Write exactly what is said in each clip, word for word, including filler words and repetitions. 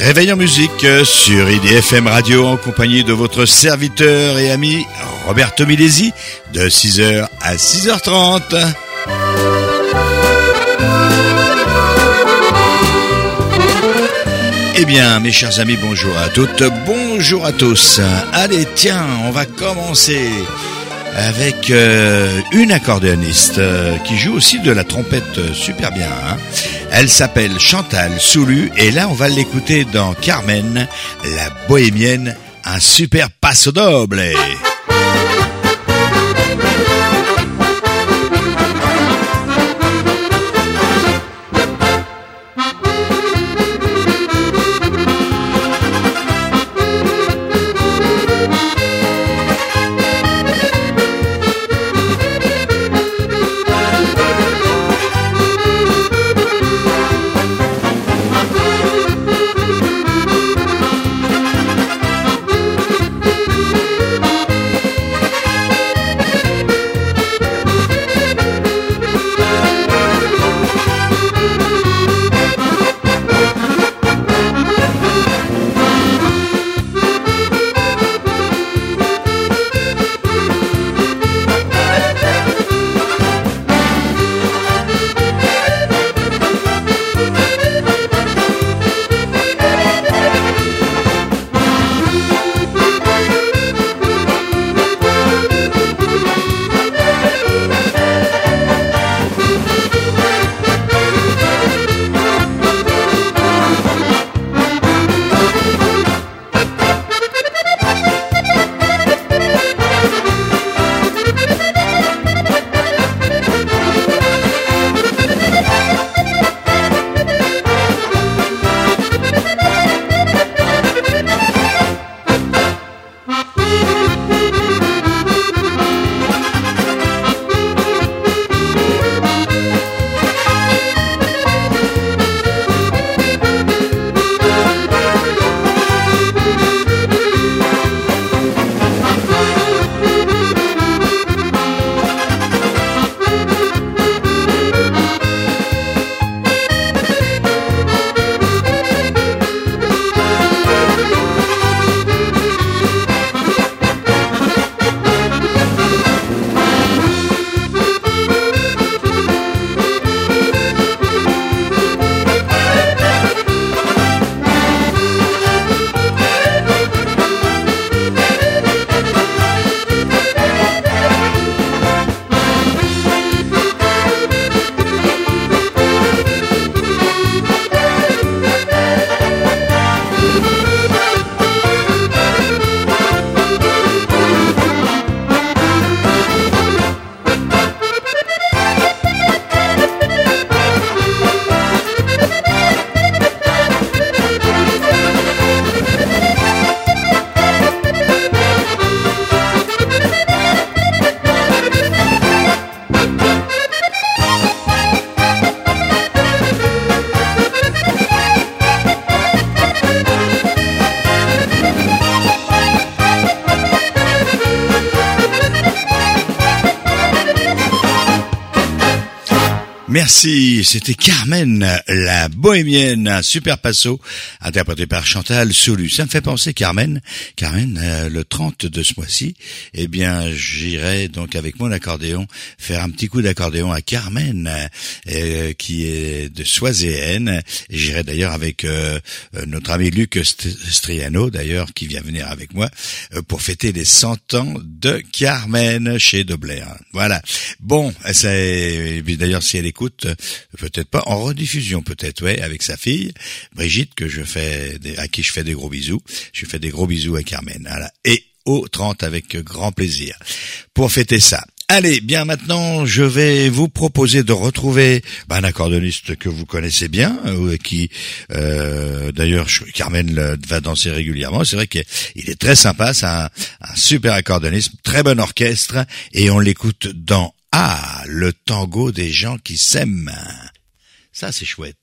Réveil en musique sur I D F M Radio en compagnie de votre serviteur et ami Roberto Milesi de six heures à six heures trente. Eh bien, mes chers amis, bonjour à toutes, bonjour à tous. Allez, tiens, on va commencer avec euh, une accordéoniste euh, qui joue aussi de la trompette super bien. Hein. Elle s'appelle Chantal Soulu et là, on va l'écouter dans Carmen, la bohémienne, un super paso doble. Merci, c'était Carmen, la bohémienne, un super passo, interprété par Chantal Soulu. Ça me fait penser, Carmen, Carmen, euh, le trente de ce mois-ci, eh bien, j'irai donc avec mon accordéon faire un petit coup d'accordéon à Carmen, euh, qui est de Soiséenne. J'irai d'ailleurs avec euh, notre ami Luc Striano, d'ailleurs, qui vient venir avec moi, euh, pour fêter les cent ans de Carmen chez Dobler. Voilà. Bon, c'est, d'ailleurs, si elle écoute, peut-être pas en rediffusion, peut-être, ouais, avec sa fille Brigitte, que je fais, des, à qui je fais des gros bisous. Je fais des gros bisous à Carmen. Voilà. Et au trente avec grand plaisir pour fêter ça. Allez, bien maintenant, je vais vous proposer de retrouver bah, un accordéoniste que vous connaissez bien, euh, qui, euh, d'ailleurs, je, Carmen le, va danser régulièrement. C'est vrai qu'il est très sympa, c'est un, un super accordéoniste, très bon orchestre, et on l'écoute dans Ah, le tango des gens qui s'aiment. Ça, c'est chouette.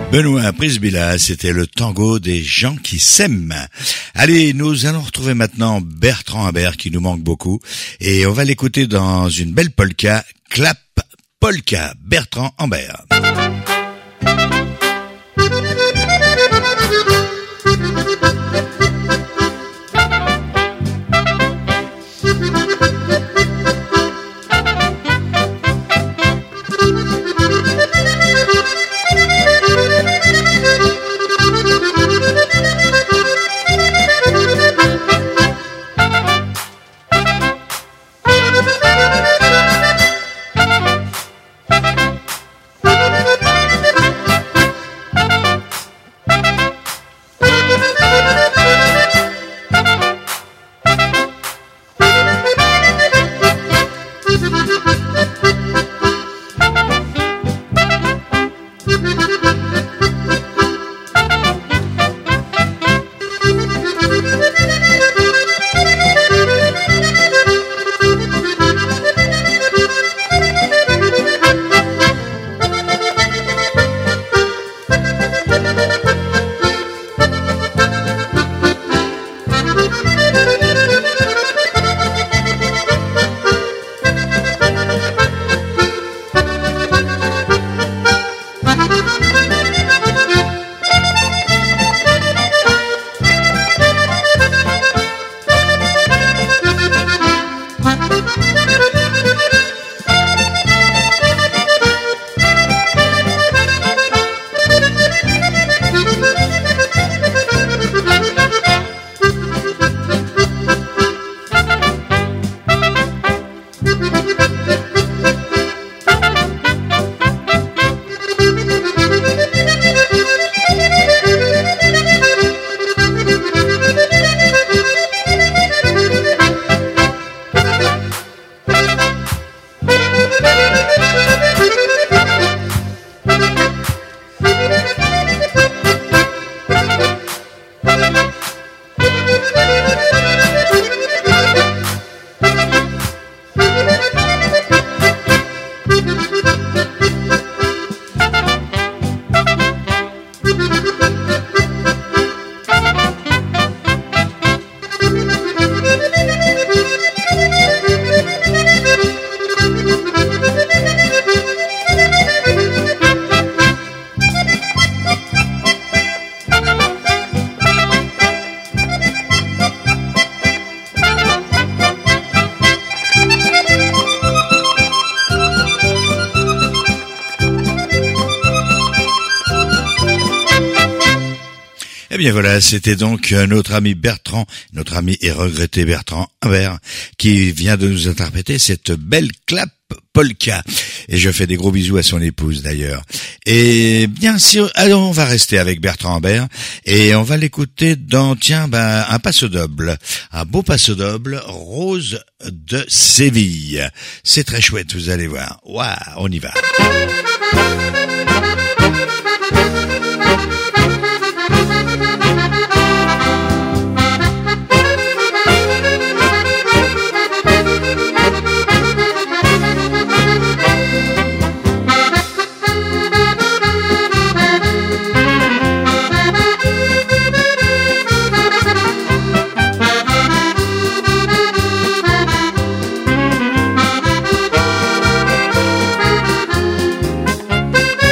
Benoît Prisbilla, c'était le tango des gens qui s'aiment. Allez, nous allons retrouver maintenant Bertrand Imbert qui nous manque beaucoup et on va l'écouter dans une belle polka, Clap Polka, Bertrand Imbert. Eh bien voilà, c'était donc notre ami Bertrand, notre ami et regretté Bertrand Imbert, qui vient de nous interpréter cette belle clap polka. Et je fais des gros bisous à son épouse d'ailleurs. Et bien sûr, alors on va rester avec Bertrand Imbert et on va l'écouter dans, tiens, ben, un passo doble, un beau passo doble, Rose de Séville. C'est très chouette, vous allez voir. Waouh, on y va. Thank you.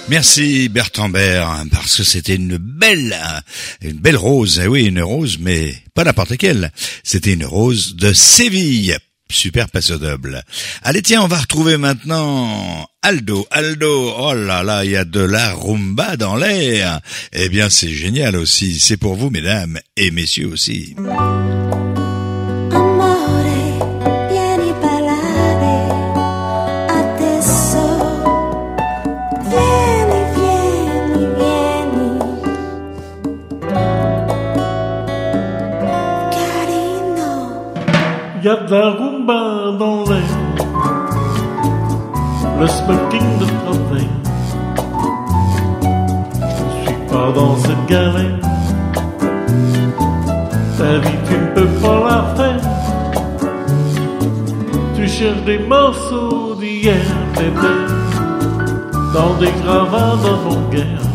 Merci Bertrand Baird, parce que c'était une belle, une belle rose. Eh oui, une rose, mais pas n'importe quelle. C'était une rose de Séville. Super passo double. Allez, tiens, on va retrouver maintenant Aldo. Aldo, oh là là, il y a de la rumba dans l'air. Eh bien, c'est génial aussi. C'est pour vous, mesdames et messieurs aussi. Y a de la rumba dans l'air, le smoking de travail. Je suis pas dans cette galère, ta vie tu ne peux pas la faire. Tu cherches des morceaux d'hier, bébé, dans des gravats d'avant-guerre.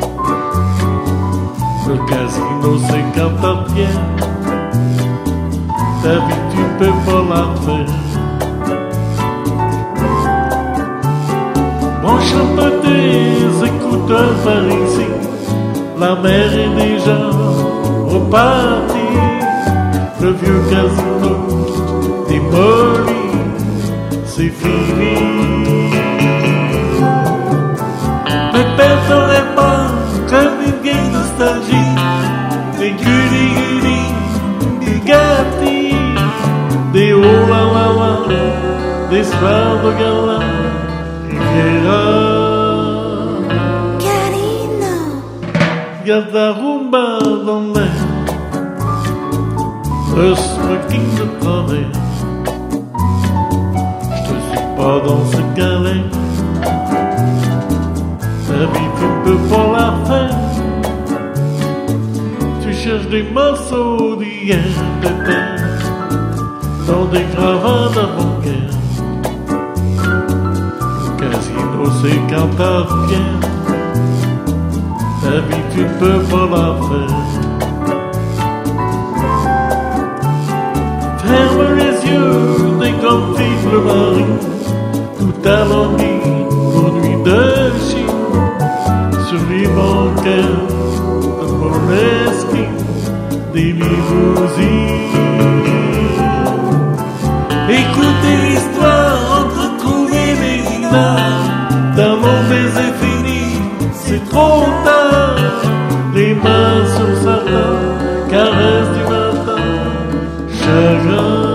Le casino c'est quand t'appartient, ta vie tu peux pas la faire. Branche un peu tes écouteurs par ici, la mer est déjà repartie. Le vieux casino démoli, c'est fini. Ne perdrai pas comme une vieille nostalgie, des gulli-gulli, des gâtis, des oh la la la, des soirs de gala, Riviera. Carino, y'a de la rumba dans l'air, le smoking de travers. Je suis pas dans cette galère, ta vie tu ne peux pas la faire. Tu cherches des morceaux d'hier, bébé, dans des gravats d'avant-guerre. Le casino c'est quand t'appartient, ta vie tu ne peux pas la faire. Ferme les yeux des grandes filles bleu marine, tout alourdi aux nuits de Chine, sur les banquets de Moleski, des limousines. Écoutez l'histoire, retrouver les images d'un monde baiser fini, c'est trop tard. Les mains sur sa main, caresse du matin, chagrin.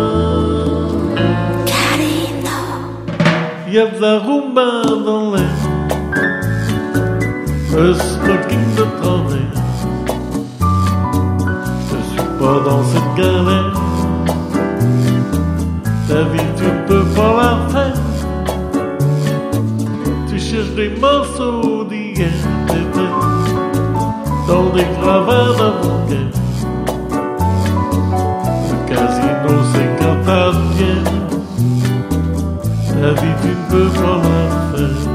Carino, y'a de la rumba dans l'air, le smoking de travers. Je suis pas dans cette galère, ta vie tu ne peux pas la faire. Tu cherches des morceaux d'hier, bébé, dans des gravats d'avant-guerre. Le casino c'est quand t'appartient, ta vie tu ne peux pas la faire.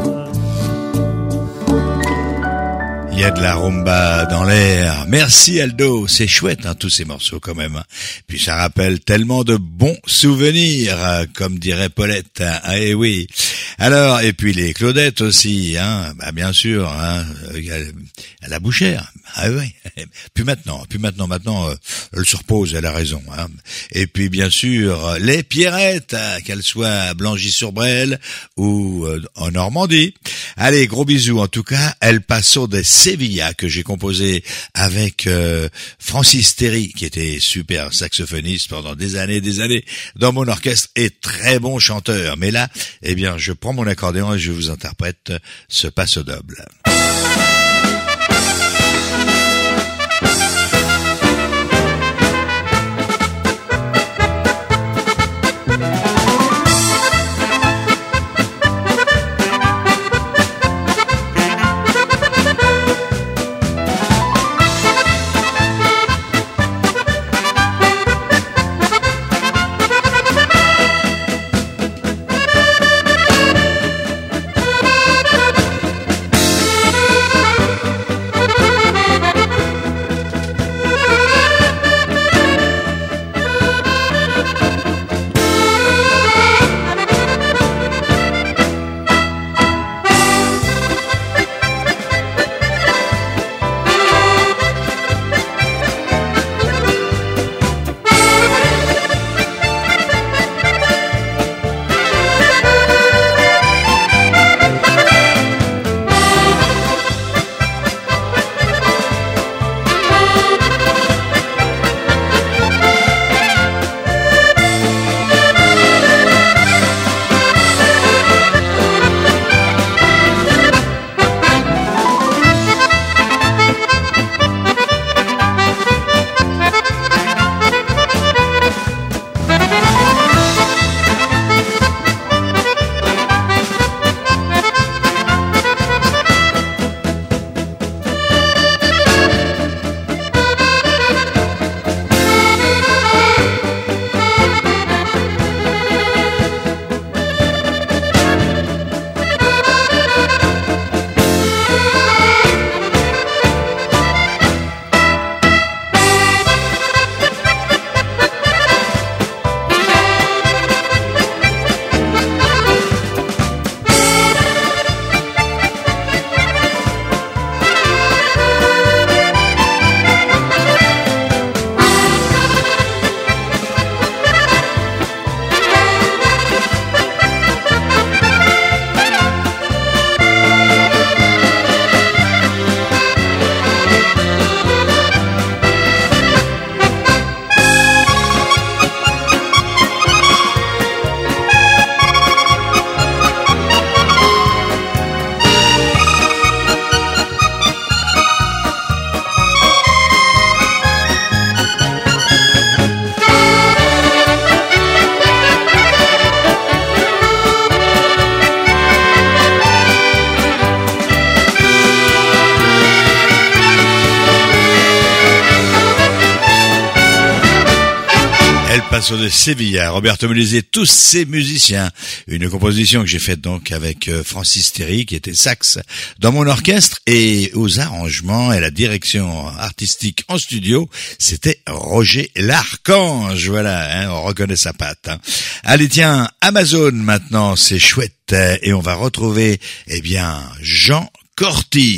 Il y a de la rumba dans l'air. Merci Aldo, c'est chouette hein, tous ces morceaux quand même. Puis ça rappelle tellement de bons souvenirs, comme dirait Paulette. Ah eh oui. Alors et puis les Claudettes aussi, hein. Bah bien sûr, hein. À la Bouchère. Ah oui. Puis maintenant, puis maintenant, maintenant, euh, elle se repose, elle a raison. Hein. Et puis bien sûr les Pierrettes, qu'elles soient à Blangy-sur-Brel ou euh, en Normandie. Allez, gros bisous. En tout cas, El Paso de Sevilla que j'ai composé avec euh, Francis Terry, qui était super saxophoniste pendant des années, des années dans mon orchestre et très bon chanteur. Mais là, eh bien, je prends mon accordéon et je vous interprète ce passo double. El Paso de Sevilla, Roberto Melise, tous ces musiciens. Une composition que j'ai faite donc avec Francis Terry, qui était sax dans mon orchestre, et aux arrangements et la direction artistique en studio, c'était Roger l'Archange. Voilà, hein, on reconnaît sa patte. Hein. Allez tiens, Amazon maintenant, c'est chouette, et on va retrouver, eh bien, Jean Corty.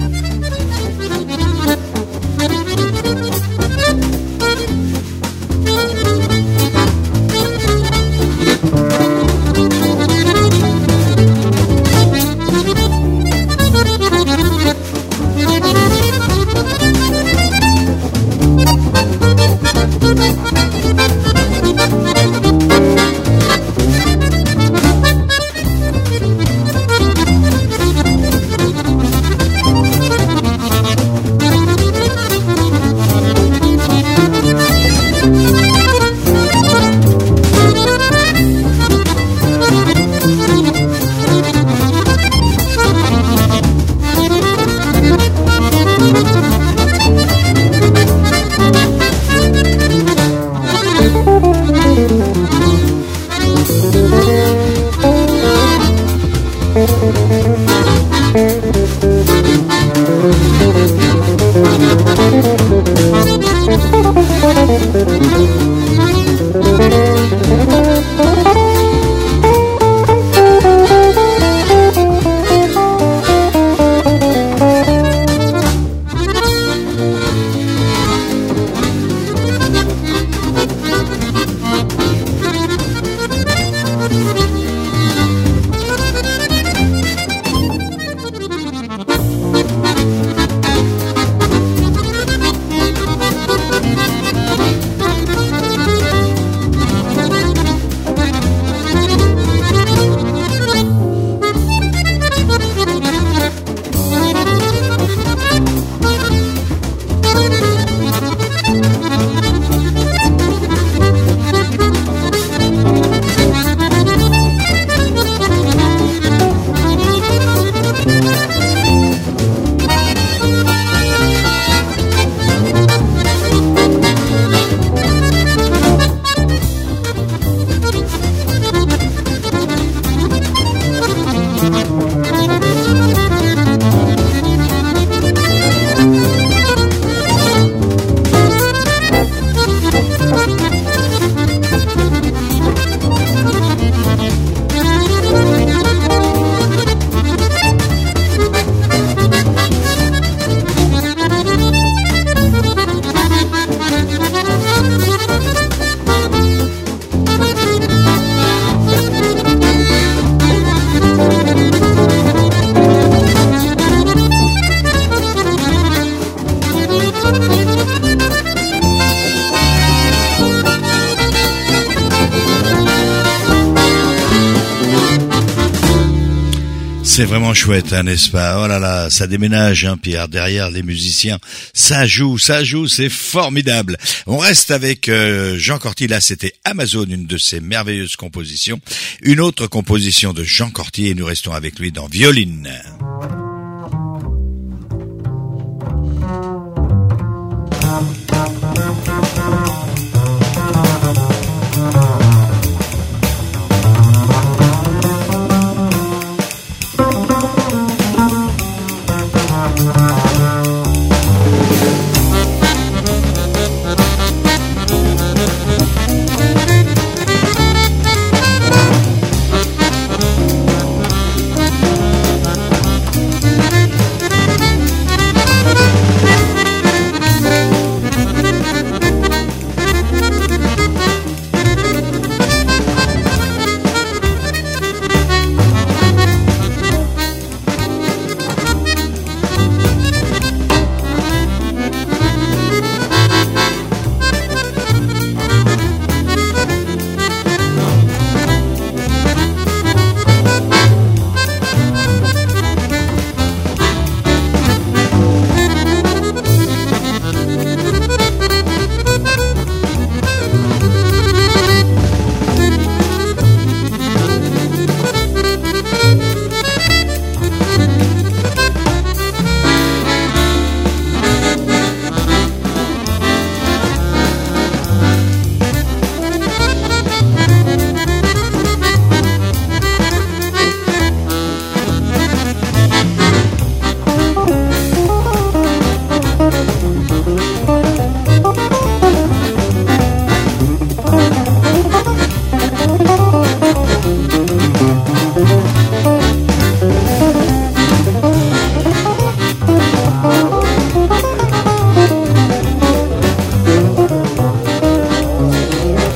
C'est vraiment chouette, hein, n'est-ce pas? Oh là là, ça déménage, hein, Pierre, derrière les musiciens. Ça joue, ça joue, c'est formidable. On reste avec euh, Jean Corty, là c'était Amazon, une de ses merveilleuses compositions. Une autre composition de Jean Corty, et nous restons avec lui dans Violine.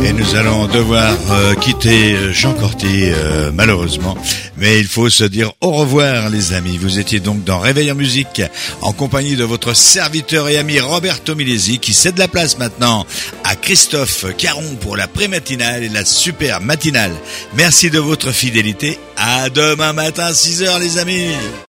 Et nous allons devoir euh, quitter Jean Corty, euh, malheureusement. Mais il faut se dire au revoir, les amis. Vous étiez donc dans Réveil en musique, en compagnie de votre serviteur et ami Roberto Milesi, qui cède la place maintenant à Christophe Caron pour la pré-matinale et la super matinale. Merci de votre fidélité. À demain matin, six heures, les amis.